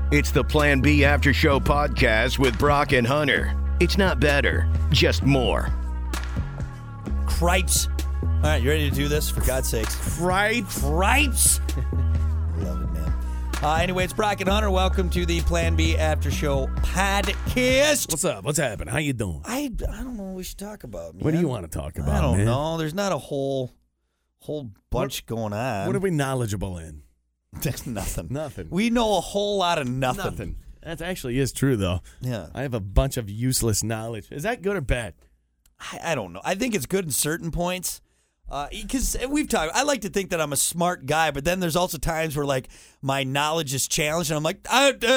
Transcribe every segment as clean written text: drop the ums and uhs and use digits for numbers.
It's the Plan B After Show podcast with Brock and Hunter. It's not better, just more. Cripes. All right, you ready to do this? For God's sakes. Cripes. Love it, man. Anyway, it's Brock and Hunter. Welcome to the Plan B After Show podcast. What's up? What's happening? How you doing? I don't know what we should talk about, man. What do you want to talk about, I don't man? know. There's not a whole bunch going on. What are we knowledgeable in? There's nothing. Nothing. We know a whole lot of nothing. That actually is true, though. Yeah. I have a bunch of useless knowledge. Is that good or bad? I don't know. I think it's good in certain points. Because we've talked, I like to think that I'm a smart guy, but then there's also times where like my knowledge is challenged, and I'm like,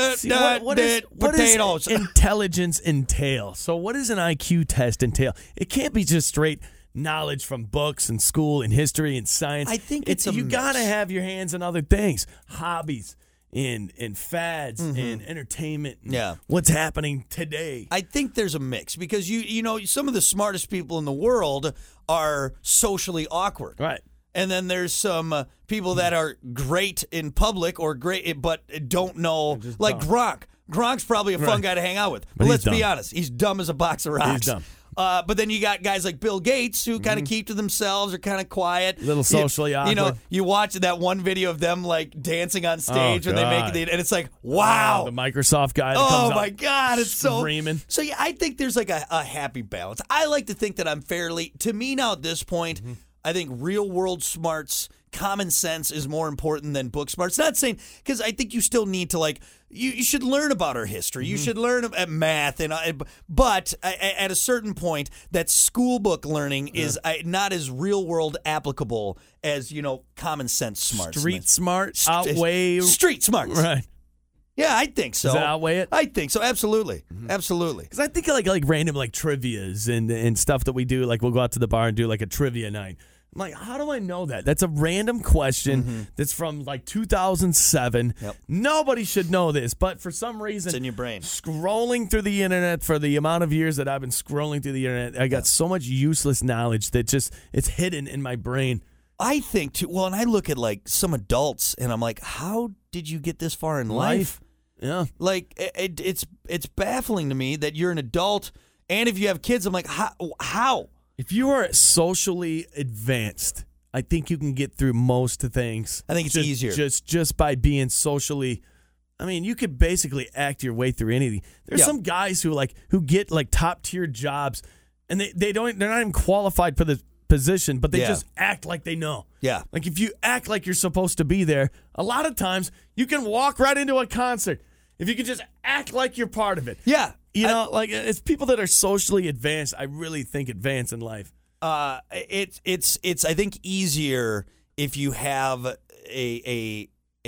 what does intelligence entail? So what does an IQ test entail? It can't be just straight knowledge from books and school and history and science. I think you got to have your hands in other things, hobbies, in fads, in entertainment. And what's happening today. I think there's a mix because you know some of the smartest people in the world are socially awkward. Right. And then there's some people that are great in public or great but don't know, like dumb. Gronk. Gronk's probably a fun guy to hang out with. But let's be honest, he's dumb as a box of rocks. He's dumb. But then you got guys like Bill Gates who kind of keep to themselves, are kind of quiet. A little socially awkward. You know, you watch that one video of them like dancing on stage when they make it, and it's like, wow. The Microsoft guy that comes Oh my out God, it's screaming. So yeah, I think there's like a happy balance. I like to think that I'm fairly, to me now at this point, I think real world smarts, common sense is more important than book smarts. Not saying, because I think you still need to like, you should learn about our history. You should learn at math, but at a certain point, that school book learning is not as real world applicable as, common sense smarts. Street smarts outweigh street smarts. Right. Yeah, I think so. Does that outweigh it? I think so. Absolutely. Absolutely. Because I think like random like trivias and stuff that we do. Like we'll go out to the bar and do like a trivia night. I'm like, how do I know that? That's a random question that's from like 2007. Yep. Nobody should know this, but for some reason, it's in your brain. Scrolling through the internet for the amount of years that I've been scrolling through the internet, I got so much useless knowledge that it's hidden in my brain. I think too. Well, and I look at like some adults, and I'm like, how did you get this far in life? Yeah, like it's baffling to me that you're an adult, and if you have kids, I'm like, how? If you are socially advanced, I think you can get through most things. I think it's easier. Just by being socially. I mean, you could basically act your way through anything. There's some guys who get like top tier jobs, and they're not even qualified for the position, but they just act like they know. Yeah. Like if you act like you're supposed to be there, a lot of times you can walk right into a concert. If you can just act like you're part of it. Yeah. It's people that are socially advanced, I really think advance in life. It's I think easier if you have a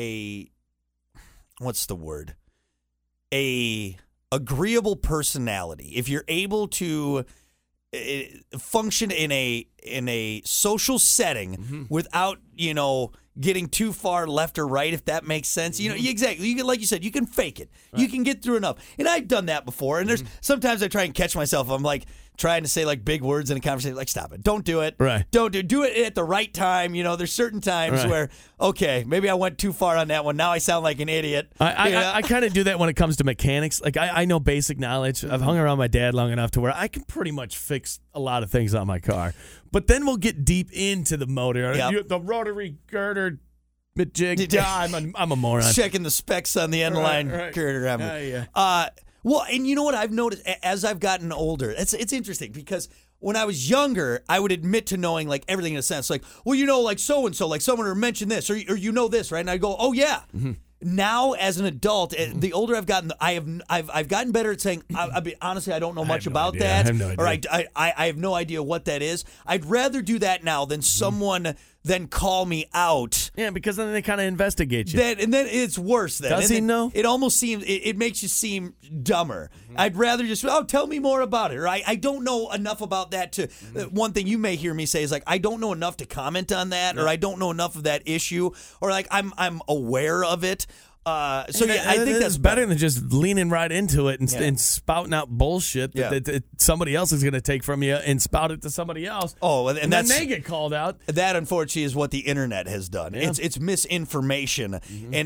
what's the word? A agreeable personality. If you're able to function in a social setting without, getting too far left or right, if that makes sense. Exactly. You can, like you said, you can fake it. Right. You can get through enough. And I've done that before. And there's sometimes I try and catch myself. I'm like trying to say like big words in a conversation. Like, stop it. Don't do it. Right. Do it at the right time. There's certain times where, okay, maybe I went too far on that one. Now I sound like an idiot. I kind of do that when it comes to mechanics. Like I know basic knowledge. I've hung around my dad long enough to where I can pretty much fix a lot of things on my car. But then we'll get deep into the motor. Yep. The rotary girder jig. Yeah, I'm a moron. Checking the specs on the end line girder. Well, and you know what I've noticed as I've gotten older? It's interesting because when I was younger, I would admit to knowing like everything in a sense. Like, well, like so and so, like someone mentioned this, or this, right? And I go, oh yeah. Now, as an adult, the older I've gotten, I've gotten better at saying, honestly, I don't know much about that. I have no idea. Or I have no idea what that is. I'd rather do that now than someone then call me out. Yeah, because then they kind of investigate you. And then it's worse then. Does he know? It almost seems, it makes you seem dumber. I'd rather just, tell me more about it. Or I don't know enough about that to, one thing you may hear me say is like, I don't know enough to comment on that, or I don't know enough of that issue, or like I'm aware of it. I think that's better than just leaning right into it and spouting out bullshit that somebody else is going to take from you and spout it to somebody else. Oh, and then they get called out. That, unfortunately, is what the internet has done. Yeah. It's misinformation,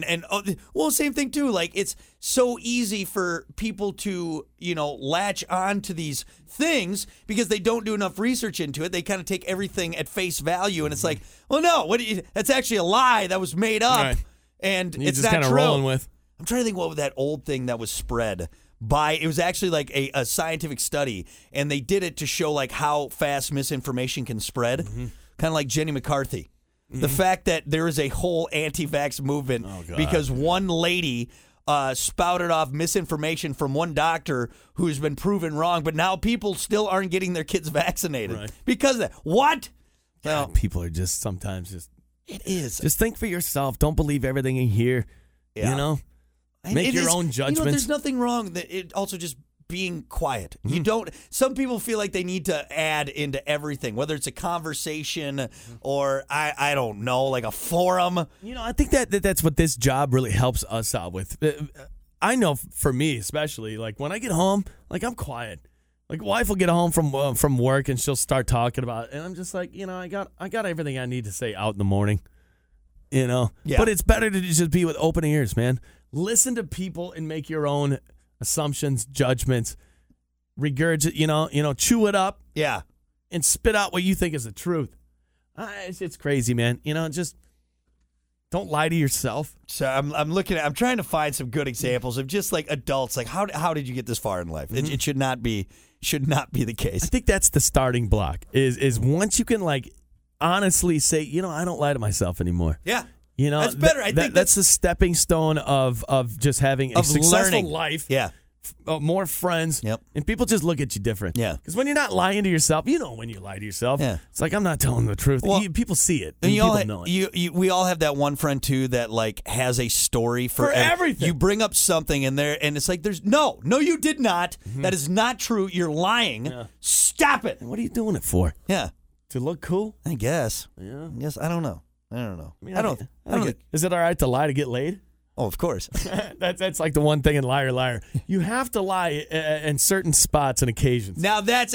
and same thing too. Like, it's so easy for people to latch on to these things because they don't do enough research into it. They kind of take everything at face value, and it's like, well, no, that's actually a lie that was made up. Right. And you're it's just not kind of true. rolling with. I'm trying to think what was that old thing that was spread by. It was actually like a scientific study, and they did it to show like how fast misinformation can spread, kind of like Jenny McCarthy. The fact that there is a whole anti-vax movement because one lady spouted off misinformation from one doctor who's been proven wrong, but now people still aren't getting their kids vaccinated because of that. What? Well, people are just sometimes just. It is. Just think for yourself. Don't believe everything you hear. Yeah. Make your own judgments. There's nothing wrong. It also just being quiet. You don't. Some people feel like they need to add into everything, whether it's a conversation or I don't know, like a forum. I think that's what this job really helps us out with. I know for me especially, like when I get home, like I'm quiet. Like wife will get home from work and she'll start talking about it, and I'm just like, I got everything I need to say out in the morning. Yeah. But it's better to just be with open ears, man. Listen to people and make your own assumptions, judgments, regurgitate, chew it up. Yeah. And spit out what you think is the truth. It's crazy, man. Just don't lie to yourself. So I'm trying to find some good examples of just like adults, like how did you get this far in life? It should not be the case. I think that's the starting block. Is once you can like honestly say, I don't lie to myself anymore. Yeah. That's better. I think that's the stepping stone of just having a successful life. Yeah. More friends. Yep. And people just look at you different. Yeah. Because when you're not lying to yourself, when you lie to yourself. Yeah. It's like, I'm not telling the truth. Well, people see it. And people know it. We all have that one friend too that like has a story for everything. You bring up something and it's like there's no, you did not. That is not true. You're lying. Yeah. Stop it. What are you doing it for? Yeah. To look cool? I guess. Yeah. Yes. I don't know. I don't know. Is it all right to lie to get laid? Oh, of course. That's like the one thing in Liar. You have to lie in certain spots and occasions. Now, that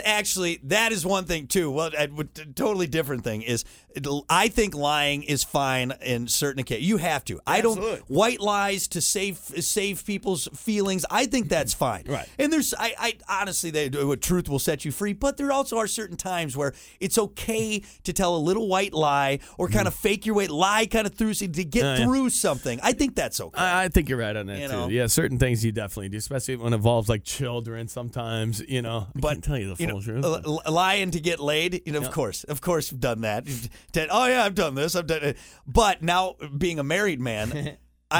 is one thing, too. Well, a totally different thing is I think lying is fine in certain occasions. You have to. Absolutely. I don't. White lies to save people's feelings, I think that's fine. Right. And there's, I honestly, truth will set you free, but there also are certain times where it's okay to tell a little white lie or kind of fake your way, lie kind of through to get through something. I think that's okay. I think you're right on that, too. Yeah, certain things you definitely do, especially when it involves, like, children sometimes, I can't tell you the full truth. Lying to get laid, of course, I've done that. Oh, yeah, I've done this. I've done it. But now, being a married man,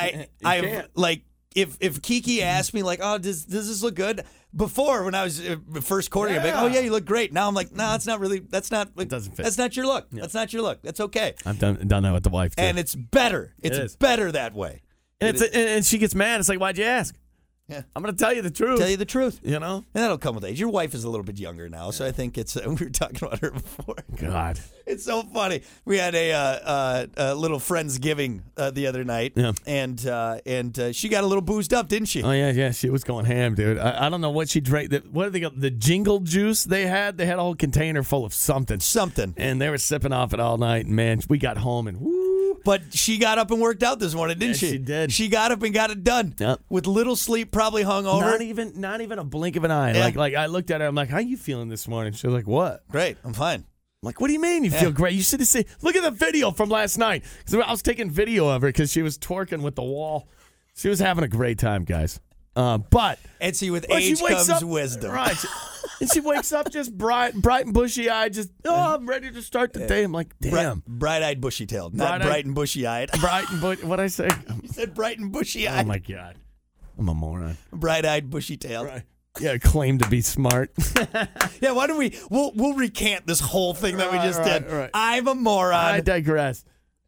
I've, like, if Kiki asked me, like, oh, does this look good? Before, when I was first courting, I'd be like, oh, yeah, you look great. Now I'm like, no, it's not really, it doesn't fit. That's not your look. Yeah. That's not your look. That's okay. I've done that with the wife, too. And it's better. It's better that way. And she gets mad. It's like, why'd you ask? Yeah. I'm going to tell you the truth. Tell you the truth. And that'll come with age. Your wife is a little bit younger now, so I think it's, we were talking about her before. God. It's so funny. We had a little Friendsgiving the other night, and she got a little boozed up, didn't she? Oh, yeah. She was going ham, dude. I don't know what she drank. What did they got? The jingle juice they had? They had a whole container full of something. And they were sipping off it all night, and, man, we got home, and woo. But she got up and worked out this morning, didn't she? She did. She got up and got it done. Yep. With little sleep, probably hungover. Not even a blink of an eye. Yeah. Like I looked at her, I'm like, how you feeling this morning? She was like, what? Great, I'm fine. I'm like, what do you mean you feel great? You should have said, look at the video from last night. Because I was taking video of her because she was twerking with the wall. She was having a great time, guys. But and see, with age comes wisdom. Right. And she wakes up just bright and bushy-eyed, I'm ready to start the day. I'm like, damn. Bright-eyed, bushy-tailed, not bright and bushy-eyed. Bright and what'd I say? You said bright and bushy-eyed. Oh, my God. I'm a moron. Bright-eyed, bushy-tailed. Right. Yeah, claim to be smart. Yeah, why don't we'll recant this whole thing that we just did. Right. I'm a moron. I digress.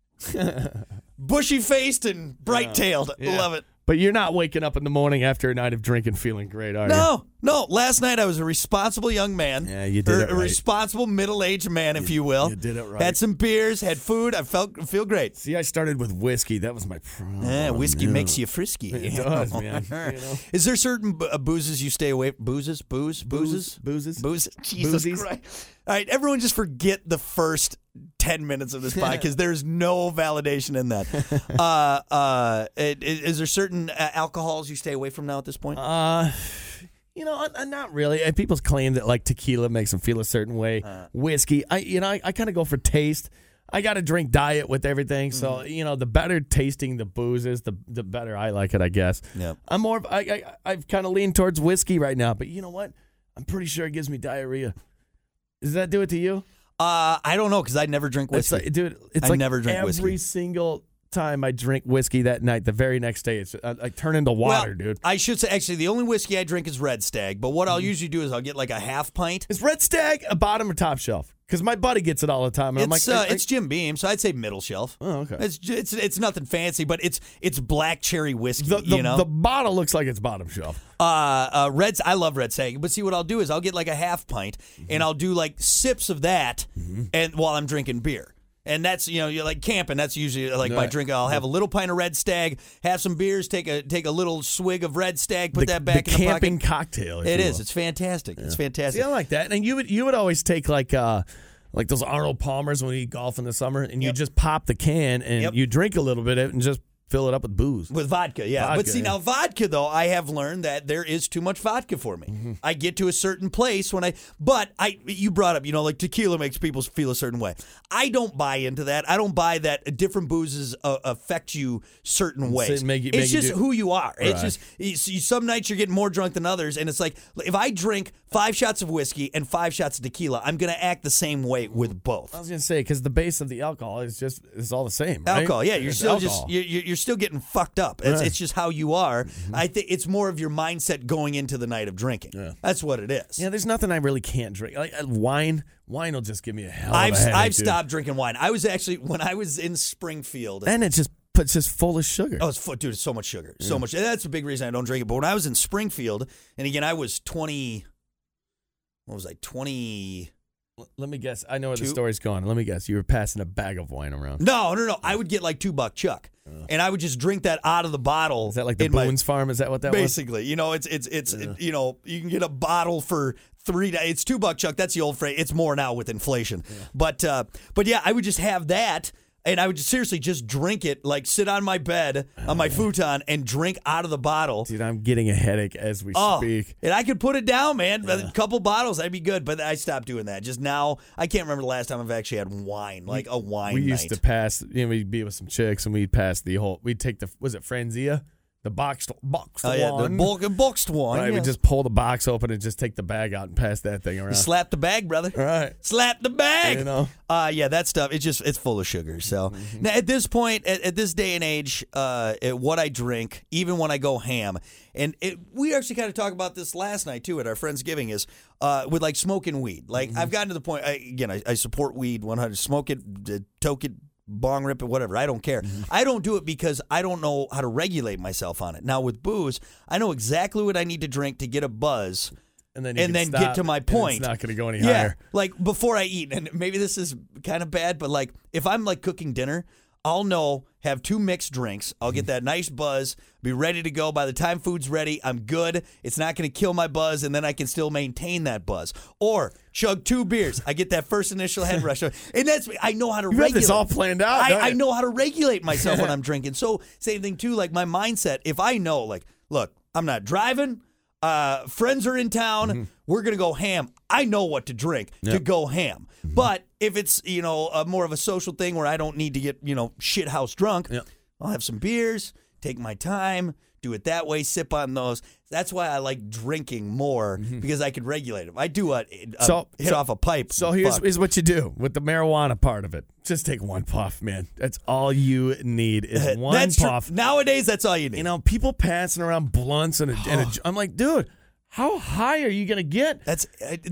Bushy-faced and bright-tailed. Yeah. Love it. But you're not waking up in the morning after a night of drinking feeling great, are you? No. No, last night I was a responsible young man. Yeah, you did it right. A responsible middle-aged man, if you will. You did it right. Had some beers, had food. I feel great. See, I started with whiskey. That was my problem. Yeah, whiskey makes you frisky. It does, man. You know? Is there certain boozes you stay away? Boozes? Jesus Boozies? Christ! All right, everyone, just forget the first 10 minutes of this podcast because there's no validation in that. Is there certain alcohols you stay away from now at this point? Not really. People claim that like tequila makes them feel a certain way. Whiskey, I kind of go for taste. I got to drink diet with everything, so the better tasting the booze is, the better I like it, I guess. Yep. I'm more of I've kind of leaned towards whiskey right now, but you know what? I'm pretty sure it gives me diarrhea. Does that do it to you? I don't know because I never drink whiskey. It's like never drink whiskey. Every single time I drink whiskey that night, the very next day, it's I turn into water, dude. I should say, actually, the only whiskey I drink is Red Stag, but what I'll usually do is I'll get like a half pint. Is Red Stag a bottom or top shelf? Because my buddy gets it all the time. And It's Jim Beam, so I'd say middle shelf. Oh, okay. It's nothing fancy, but it's black cherry whiskey. The bottle looks like it's bottom shelf. I love Red Stag, but see what I'll do is I'll get like a half pint and I'll do like sips of that, and while I'm drinking beer. And that's, you're like camping. That's usually like my drink. I'll have a little pint of Red Stag, have some beers, take a little swig of Red Stag, put that back in the camping pocket. cocktail. It is. It's fantastic. Yeah. It's fantastic. See, I like that. And you would always take like those Arnold Palmers when we eat golf in the summer, and you just pop the can and you drink a little bit of it and just fill it up with booze. With vodka, yeah. But see, now vodka, though, I have learned that there is too much vodka for me. I get to a certain place you brought up, like tequila makes people feel a certain way. I don't buy into that. I don't buy that different boozes affect you certain ways. It's just who you are. Right. It's just, some nights you're getting more drunk than others, and it's like, if I drink 5 shots of whiskey and 5 shots of tequila, I'm going to act the same way with both. I was going to say, because the base of the alcohol is all the same, right? Alcohol, yeah. You're still you're still getting fucked up. It's just how you are. I think it's more of your mindset going into the night of drinking. Yeah. That's what it is. Yeah, there's nothing I really can't drink. Like wine will just give me a hell of a headache, I've stopped drinking wine. I was actually, when I was in Springfield. And it's just full of sugar. Oh, it's so much sugar. So much. And that's a big reason I don't drink it. But when I was in Springfield, and again, I was 20. What was I, 20? Let me guess. I know where the story's going. Let me guess. You were passing a bag of wine around. No. I would get like $2 Chuck, and I would just drink that out of the bottle. Is that like the Boone's Farm? Is that what that basically, was? Basically, you can get a bottle for $3. It's $2 Chuck. That's the old phrase. It's more now with inflation. Yeah. But yeah, I would just have that. And I would seriously just drink it, like sit on my bed, on my futon, and drink out of the bottle. Dude, I'm getting a headache as we speak. And I could put it down, man. Yeah. A couple bottles, that'd be good. But I stopped doing that. Just now, I can't remember the last time I've actually had wine, like a wine night. We used to pass, we'd be with some chicks, and we'd pass we'd take was it Franzia? The boxed one. The boxed one. Right, we just pull the box open and just take the bag out and pass that thing around. You slap the bag, brother. All right. Slap the bag. Yeah, that stuff, it's full of sugar. So now at this point, at this day and age, what I drink, even when I go ham, and we actually kind of talked about this last night too at our Friendsgiving, is with like smoking weed. Like I've gotten to the point, I support weed 100. Smoke it, toke it, bong rip it, whatever. I don't care. I don't do it because I don't know how to regulate myself on it. Now with booze, I know exactly what I need to drink to get a buzz and then get to my point. It's not going to go any higher. Like before I eat, and maybe this is kind of bad, but like if I'm like cooking dinner, I'll have 2 mixed drinks. I'll get that nice buzz, be ready to go. By the time food's ready, I'm good. It's not going to kill my buzz, and then I can still maintain that buzz. Or chug 2 beers. I get that first initial head rush. And I know how to regulate. You have this all planned out. I know how to regulate myself when I'm drinking. So same thing too, like my mindset, if I know, like, look, I'm not driving, friends are in town, we're going to go ham. I know what to drink to go ham. But if it's, more of a social thing where I don't need to get, shit house drunk, I'll have some beers, take my time, do it that way, sip on those. That's why I like drinking more, because I could regulate it. I do hit off a pipe. So here's what you do with the marijuana part of it. Just take 1 puff, man. That's all you need is 1 puff. Nowadays, that's all you need. People passing around blunts and I'm like, dude, how high are you going to get? That's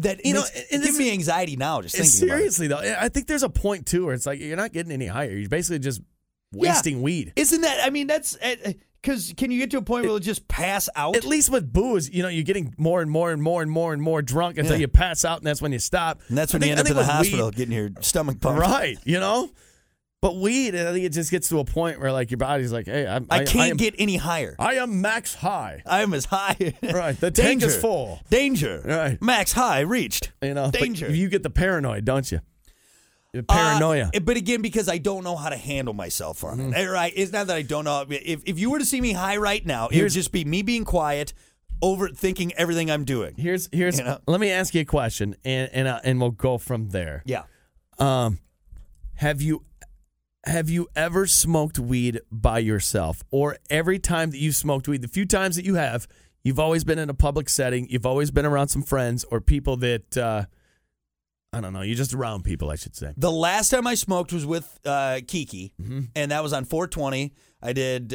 give me anxiety now just thinking seriously, about it. Though, I think there's a point, too, where it's like you're not getting any higher. You're basically just wasting weed. Isn't that, that's... Because can you get to a point where you'll just pass out? At least with booze, you're getting more and more and more and more and more drunk until you pass out, and that's when you stop. And that's when you end up in the hospital getting your stomach pumped. Right, But weed, I think it just gets to a point where like your body's like, hey, I can't get any higher. I am max high. I am as high. Right, the tank is full. Danger. Right. Max high reached. Danger. But you get the paranoid, don't you? Paranoia. But again, because I don't know how to handle myself on it. Right? It's not that I don't know. If you were to see me high right now, it would just be me being quiet, overthinking everything I'm doing. Here's. Let me ask you a question, and we'll go from there. Yeah. Have you ever smoked weed by yourself, or every time that you've smoked weed, the few times that you have, you've always been in a public setting, you've always been around some friends or people that. I don't know. You're just around people, I should say. The last time I smoked was with Kiki, and that was on 420. I did.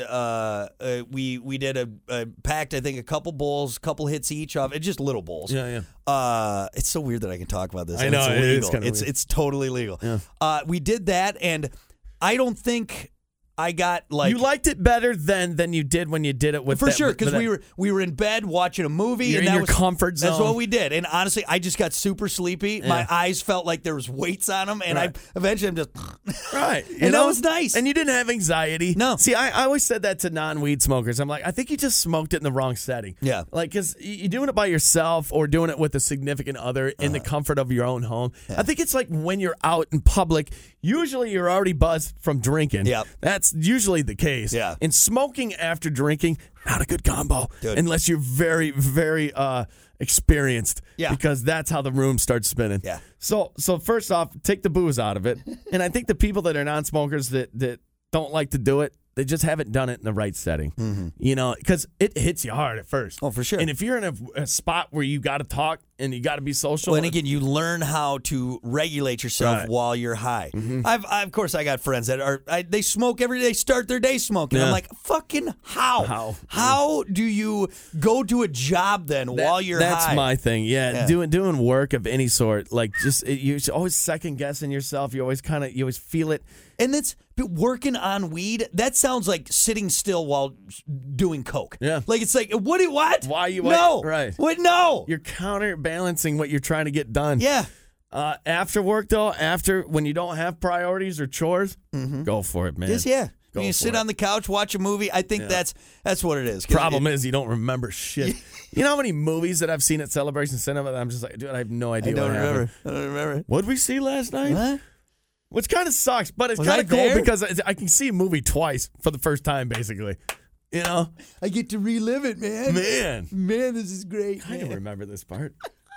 We did a packed. I think a couple bowls, couple hits each of it, just little bowls. Yeah. It's so weird that I can talk about this. I know it's legal. It's kind of weird. It's totally legal. Yeah. We did that, and I don't think I got like you liked it better than you did when you did it with for sure because we were in bed watching a movie. You're and in that your was, comfort zone. That's what we did. And honestly, I just got super sleepy. My eyes felt like there was weights on them, and Right. I'm just right. And that was nice. And you didn't have anxiety. No. See, I always said that to non-weed smokers. I'm like, I think you just smoked it in the wrong setting. Yeah. Like, because you're doing it by yourself or doing it with a significant other in the comfort of your own home. I think it's like when you're out in public, usually you're already buzzed from drinking. Yep. That's usually the case. Yeah. And smoking after drinking, not a good combo. Dude. Unless you're very, very experienced. Yeah. Because that's how the room starts spinning. Yeah. So first off, take the booze out of it. And I think the people that are non-smokers that don't like to do it, they just haven't done it in the right setting. Mm-hmm. Because it hits you hard at first. Oh, for sure. And if you're in a spot where you got to talk and you got to be social. Well, and again, you learn how to regulate yourself Right. while you're high. Mm-hmm. Of course, I got friends that they smoke every day, start their day smoking. Yeah. I'm like, fucking how? How do you go to a job then while you're that's high? my thing. Yeah. Doing work of any sort, like you're always second guessing yourself. You always feel it. And but working on weed, that sounds like sitting still while doing coke. Yeah. Like, it's like, what? Why you No. right. What? No. You're counterbalancing what you're trying to get done. Yeah. After work, though, when you don't have priorities or chores, go for it, man. Yes, yeah. Go When you for sit it. on the couch, watch a movie, I think that's what it is. 'Cause Problem is, you don't remember shit. You know how many movies that I've seen at Celebration Cinema that I'm just like, dude, I have no idea I don't what happened. remember. What did we see last night? What? Which kind of sucks, but it's Was kind I of cool there? because I can see a movie twice for the first time, basically. I get to relive it, man. Man, This is great. I don't remember this part.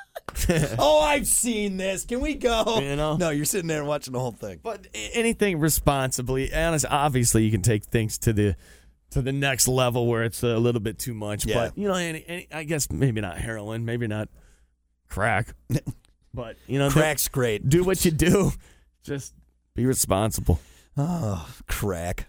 Oh, I've seen this. Can we go? No, you're sitting there watching the whole thing. But anything responsibly, obviously you can take things to the next level where it's a little bit too much. Yeah. But I guess maybe not heroin, maybe not crack. But Crack's great. do what you do. Just be responsible. Oh, crack.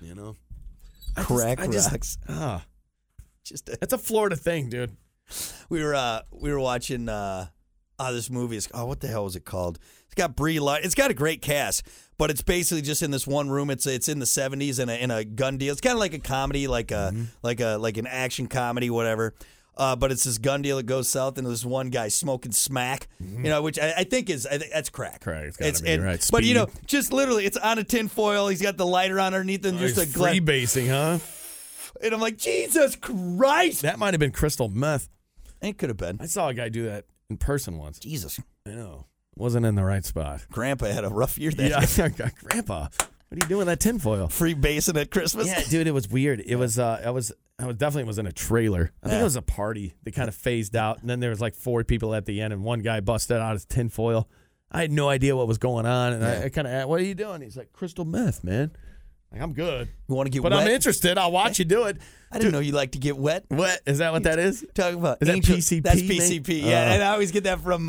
Crack rocks. That's a Florida thing, dude. We were watching this movie. What the hell was it called? It's got Brie Larson. It's got a great cast, but it's basically just in this one room. It's in the 70s in a gun deal. It's kind of like a comedy, like an action comedy, whatever. But it's this gun deal that goes south, and this one guy smoking smack, which I think that's crack. Crack, it's gotta be, right. But Speed. just literally, it's on a tin foil. He's got the lighter on underneath, and just a freebasing, huh? And I'm like, Jesus Christ! That might have been crystal meth. It could have been. I saw a guy do that in person once. Jesus, I know. Wasn't in the right spot. Grandpa had a rough year that year. Yeah, Grandpa, what are you doing with that tinfoil? Free basing at Christmas. Yeah, dude, it was weird. It was I definitely was in a trailer. I think it was a party. They kind of phased out, and then there was like 4 people at the end, and one guy busted out his tinfoil. I had no idea what was going on, and I kind of asked, "What are you doing?" He's like, "Crystal meth, man." Like, I'm good. You want to get but wet? I'm interested. I'll watch you do it. I didn't know you like to get wet. What is that? What that is? Talking about Is that PCP? That's PCP. Yeah, and I always get that from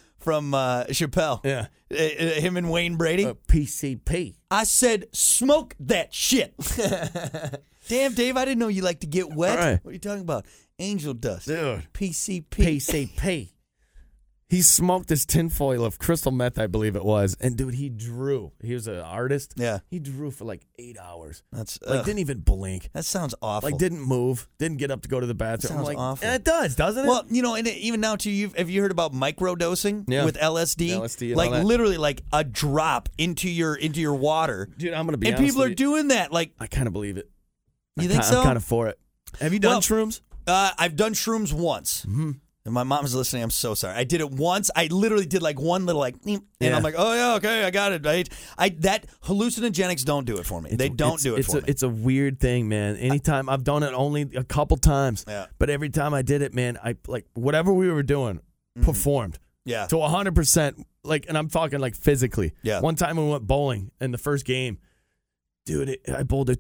Chappelle. Yeah. Him and Wayne Brady. PCP. I said, smoke that shit. Damn, Dave, I didn't know you like to get wet. All right. What are you talking about? Angel dust. Dude. PCP. PCP. He smoked this tinfoil of crystal meth, I believe it was. And, dude, he drew. He was an artist. Yeah. He drew for like 8 hours. That's didn't even blink. That sounds awful. Like, didn't move. Didn't get up to go to the bathroom. Sounds I'm like, awful. And it does, doesn't it? Well, and even now, too, have you heard about microdosing with LSD? LSD and like, all that. literally, like a drop into your water. Dude, I'm going to be honest And people with are you. doing that. Like, I kind of believe it. You think so? I'm kind of for it. Have you done shrooms? I've done shrooms once. Mm-hmm. And my mom's listening. I'm so sorry. I did it once. I literally did like one little and I'm like, oh yeah, okay, I got it. That hallucinogenics don't do it for me. They don't do it for me. It's a weird thing, man. Anytime I've done it only a couple times. Yeah. But every time I did it, man, I like whatever we were doing performed. Yeah. To 100%. Like, and I'm talking like physically. Yeah. One time we went bowling in the first game. Dude, I bowled a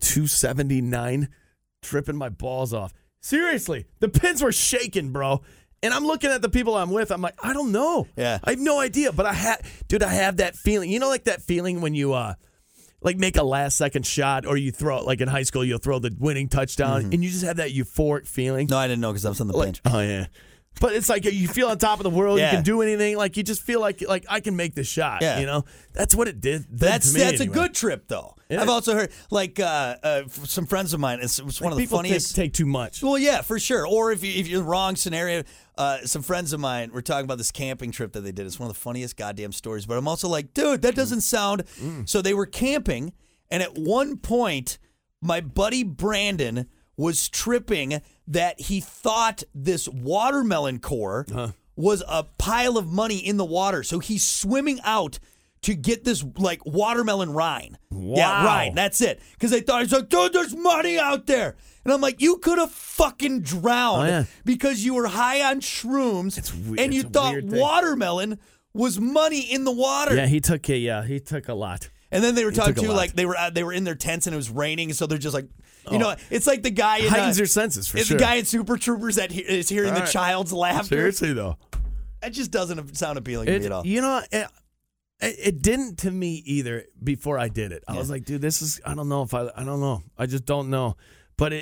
279, tripping my balls off. Seriously, the pins were shaking, bro. And I'm looking at the people I'm with. I'm like, I don't know. Yeah. I have no idea. But I have that feeling. You know, like that feeling when you like make a last second shot, or you throw, like in high school, you'll throw the winning touchdown, and you just have that euphoric feeling. No, I didn't know because I was on the bench. Oh yeah. But it's like you feel on top of the world. Yeah. You can do anything. Like you just feel like I can make the shot. Yeah. You know, that's what it did. That's to me a anyway. good trip though. Yeah. I've also heard like some friends of mine. It's one of the People funniest. take too much. Well, yeah, for sure. Or if you're in the wrong scenario, some friends of mine were talking about this camping trip that they did. It's one of the funniest goddamn stories. But I'm also like, dude, that doesn't sound. So they were camping, and at one point, my buddy Brandon was tripping that he thought this watermelon core was a pile of money in the water. So he's swimming out to get this like watermelon rind. Wow. Yeah, rind. That's it. Because they thought, he's like, dude, there's money out there. And I'm like, you could have fucking drowned because you were high on shrooms and you thought watermelon was money in the water. Yeah, he took a lot. And then they were talking too, like they were in their tents and it was raining, so they're just like, it's like the guy in heightens your senses for it's sure. the guy in Super Troopers that is hearing the child's laughter. Seriously though, that just doesn't sound appealing to me at all. You know, it didn't to me either. Before I did it, I was like, dude, this is. I don't know. I just don't know. But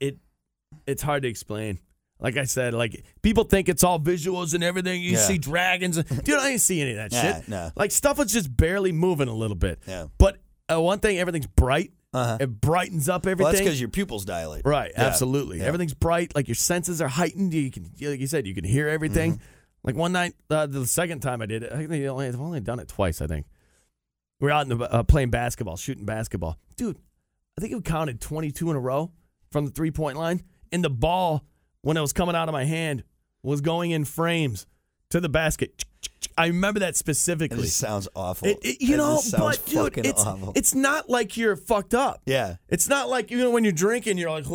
it's hard to explain. Like I said, like people think it's all visuals and everything. You see dragons. Dude, I didn't see any of that shit. No. Like stuff was just barely moving a little bit. Yeah. But one thing, everything's bright. It brightens up everything. Well, that's because your pupils dilate. Right, Yeah. absolutely. Yeah. Everything's bright. Like your senses are heightened. You can, like you said, you can hear everything. Like one night, the second time I did it, I think I've only done it twice. I think we were out in the playing basketball, shooting basketball. Dude, I think we counted 22 in a row from the 3-point line, and the ball, when it was coming out of my hand, was going in frames to the basket. I remember that specifically. It sounds awful. But dude, awful. it's not like you're fucked up. Yeah. It's not like, when you're drinking, you're like,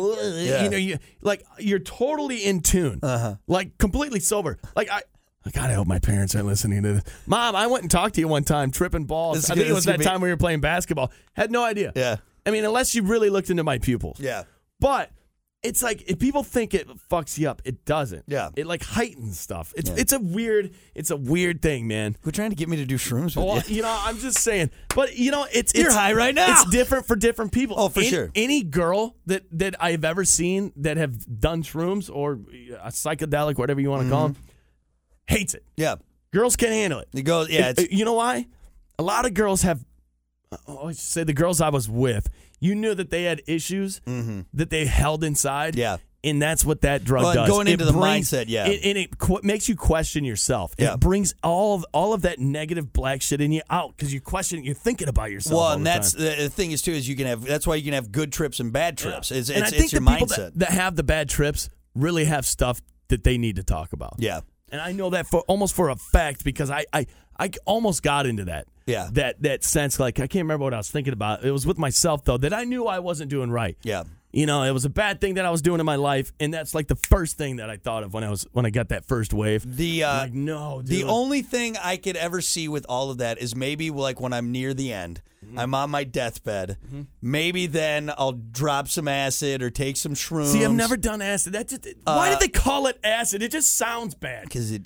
you're totally in tune, like completely sober. Like God, I hope my parents aren't listening to this. Mom, I went and talked to you one time, tripping balls. I think it was that time we were playing basketball. Had no idea. Yeah. I mean, unless you really looked into my pupils. Yeah. But it's like, if people think it fucks you up, it doesn't. Yeah. It like heightens stuff. It's a weird thing, man. Quit trying to get me to do shrooms with you. I'm just saying. But it's You're high right now. It's different for different people. Oh, for sure. Any girl that I've ever seen that have done shrooms or a psychedelic, whatever you want to call them, hates it. Yeah. Girls can't handle it. It goes. Yeah. You know why? A lot of girls have. I should say the girls I was with, you knew that they had issues that they held inside. Yeah. And that's what that drug does. Going into the mindset, it makes you question yourself. Yeah. It brings all of that negative black shit in you out because you're thinking about yourself. Well, all and the that's time. the thing is too is that's why you can have good trips and bad trips. Yeah. It's I think your the people mindset. that have the bad trips really have stuff that they need to talk about. Yeah. And I know that for a fact because I almost got into that. Yeah. That sense, like I can't remember what I was thinking about. It was with myself though that I knew I wasn't doing right. Yeah. It was a bad thing that I was doing in my life, and that's like the first thing that I thought of when I got that first wave. The only thing I could ever see with all of that is maybe like when I'm near the end, I'm on my deathbed. Maybe then I'll drop some acid or take some shrooms. See, I've never done acid. Why did they call it acid? It just sounds bad. Because it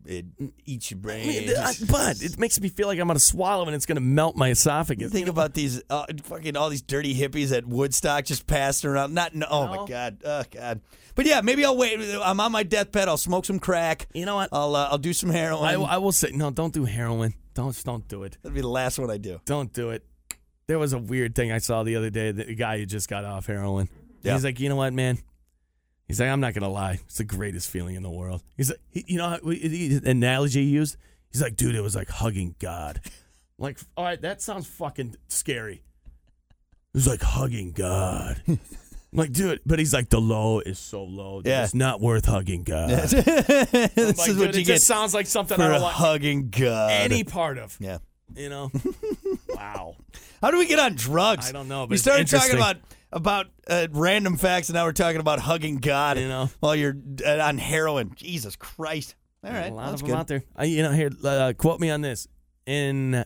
it eats your brain. But it makes me feel like I'm going to swallow and it's going to melt my esophagus. Think about these fucking all these dirty hippies at Woodstock just passing around. My God, oh God. But yeah, maybe I'll wait. I'm on my deathbed. I'll smoke some crack. You know what? I'll do some heroin. I will say no. Don't do heroin. Don't do it. That'll be the last one I do. Don't do it. There was a weird thing I saw the other day. The guy who just got off heroin. Yeah. He's like, you know what, man? He's like, I'm not gonna lie. It's the greatest feeling in the world. He's like, you know, the analogy he used. He's like, dude, it was like hugging God. Like, all right, that sounds fucking scary. It was like hugging God. I'm like, dude, but he's like, the low is so low that it's not worth hugging God. This Like, is what dude, you it get just sounds like something for I don't want hugging God. any part of. Yeah. You know? Wow. How do we get on drugs? I don't know, but we it's started talking interesting. about random facts, and now we're talking about hugging God. You know? while you're on heroin. Jesus Christ! All right, a lot that's of good. them out there. Here, quote me on this. In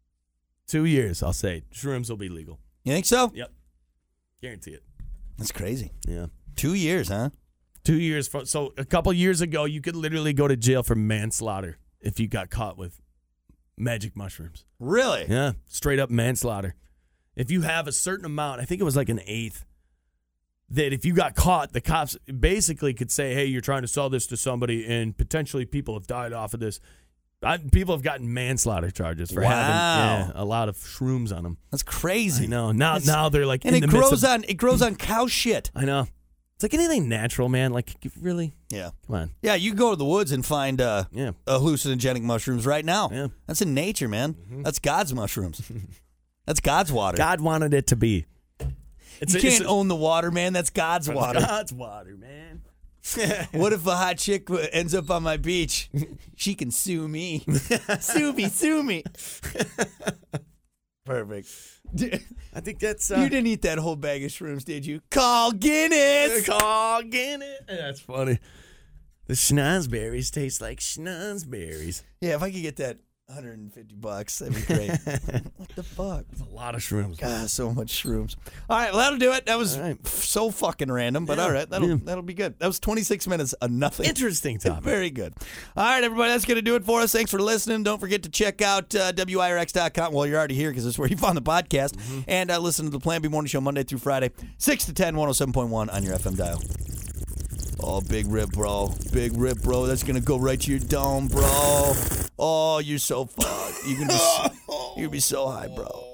2 years, I'll say shrooms will be legal. You think so? Yep, guarantee it. That's crazy. Yeah, 2 years, huh? 2 years. So a couple years ago, you could literally go to jail for manslaughter if you got caught with magic mushrooms. Really? Yeah, straight up manslaughter. If you have a certain amount, I think it was like an eighth, that if you got caught, the cops basically could say, hey, you're trying to sell this to somebody, and potentially people have died off of this. People have gotten manslaughter charges for having a lot of shrooms on them. That's crazy. I know. Now they're like, And in it the midst grows of, on it grows on cow shit. I know. It's like anything natural, man. Like, really? Yeah. Come on. Yeah, you can go to the woods and find hallucinogenic mushrooms right now. Yeah. That's in nature, man. That's God's mushrooms. That's God's water. God wanted it to be. You can't own the water, man. That's God's water. God's water, man. What if a hot chick ends up on my beach? She can sue me. Sue me. Perfect. I think that's... you didn't eat that whole bag of shrooms, did you? Call Guinness. Call Guinness. That's funny. The schnozberries taste like schnozberries. Yeah, if I could get that $150, that'd be great. What the fuck? That's a lot of shrooms. God, so much shrooms. All right, well, that'll do it. That was so fucking random, but all right, that'll be good. That was 26 minutes of nothing. Interesting topic. Very good. All right, everybody, that's going to do it for us. Thanks for listening. Don't forget to check out WIRX.com. Well, you're already here because it's where you found the podcast. And listen to the Plan B Morning Show Monday through Friday, 6 to 10, 107.1 on your FM dial. Oh, big rip, bro. Big rip, bro. That's going to go right to your dome, bro. Oh, you're so fucked. You're going to be so high, bro.